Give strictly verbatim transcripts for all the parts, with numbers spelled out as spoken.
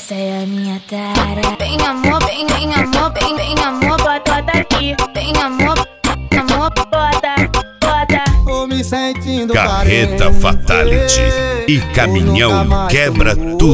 Essa é a minha cara. Bem amor, bem, bem amor, bem, bem amor, bota, bota aqui. Bem amor, amor, bota, bota. Tô me sentindo Carreta carente, Fatality e caminhão quebra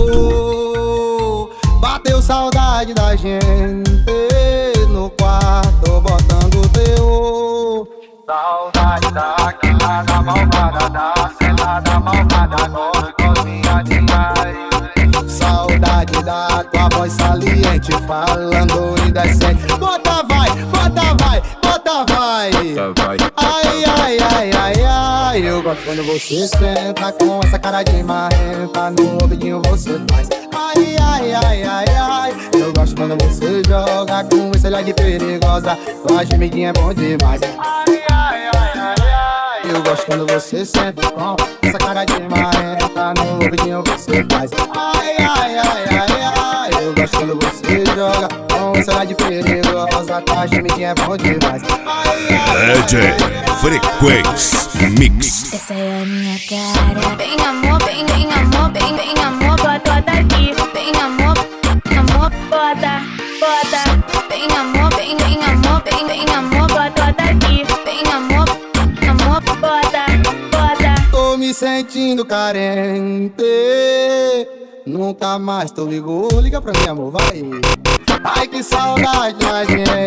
tudo. Bateu saudade da gente no quarto botando teu. Saudade daquela da malvada, da sentada malvada, gostosinha demais. Saudade da tua voz saliente, falando indecente. Bota vai, bota vai, bota vai. Ai, ai, ai, ai, ai. Eu gosto quando você senta com essa cara de marrenta, no ouvidinho você faz. Ai, ai, ai, ai, ai. Eu gosto quando você joga com esse olhar de perigosa. Tua gemidinha é bom demais. Ai, ai, ai, ai, ai. Eu gosto quando você senta com essa cara de marrenta, no ouvidinho você faz. Ai, ai, ai, ai, ai. Eu gosto quando você joga com esse olhar de perigosa. Tua gemidinha é bom demais. Ai, ai, D J Frequência Mix. Essa é a minha cara. Bem amor, bem, bem amor, bem, bem amor, bota, bota aqui. Bem amor, amor, bota, bota. Bem amor, bem, bem amor, bem, bem amor, bota, bota aqui. Bem amor, amor, bota, bota. Tô me sentindo carente, nunca mais tô ligou. Liga pra mim, amor, vai. Ai, que saudade da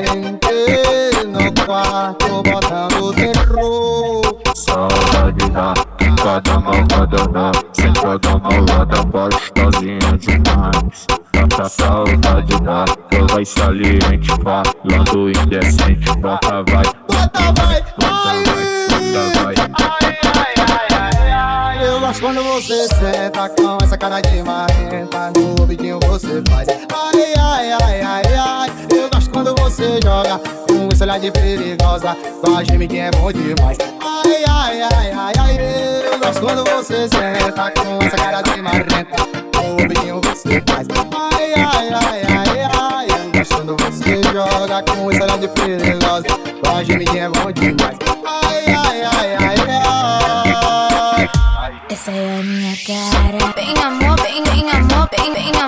gente no quarto botando terror. Saudade da cada malvada, da sentada malvada, gostosinha demais. Tanta saudade da tua voz saliente, falando indecente. Bota vai, Bota vai, ai, bota vai. ai, ai, ai, ai, ai. Eu gosto quando você senta com essa cara de marrenta, no ouvidinho você faz. Ai, ai, ai, ai, ai. Eu gosto quando você joga com esse olhar de perigosa. Tua gemidinha é bom demais. Ai, ai, ai, ai, ai. Eu gosto quando você senta com essa cara de marrenta, no ouvidinho você faz. Ai, ai, ai, ai, ai. Eu gosto quando você joga com esse olhar de perigosa. Tua gemidinha é bom demais. Ai, ai, ai, ai, ai. Essa é a minha cara. Bem amor, bem, bem amor, bem, bem amor.